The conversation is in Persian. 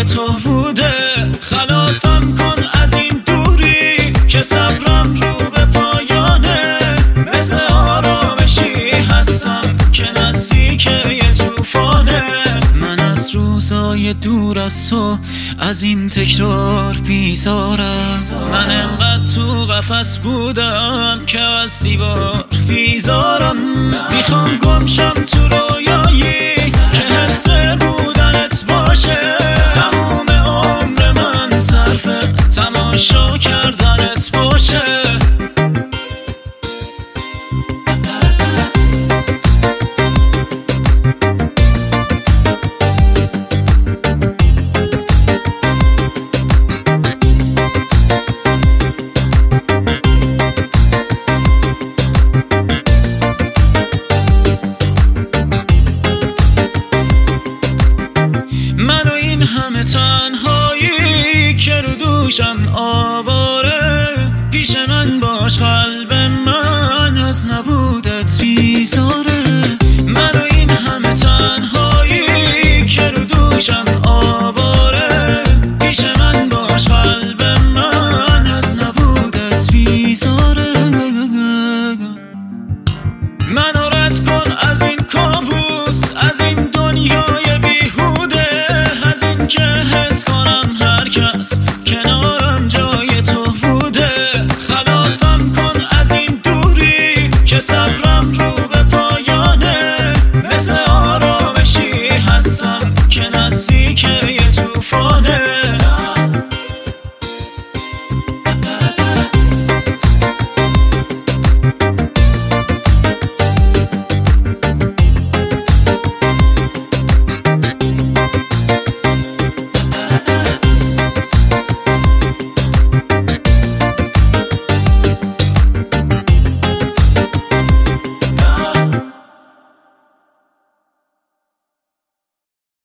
تو بوده. خلاصم کن از این دوری که صبرم رو به پایانه. مثل آرامشی هستم که نزدیک یه توفانه. من از روزای دور از تو، از این تکرار بیزارم. من انقدر تو قفس بودم که از دیوار بیزارم. میخوام گمشم تو رویایی که حس بودنت باشه. تموم عمر من صرف تماشا کردنت باشه. منو این همه تنهایی که رو دوشم آواره، پیش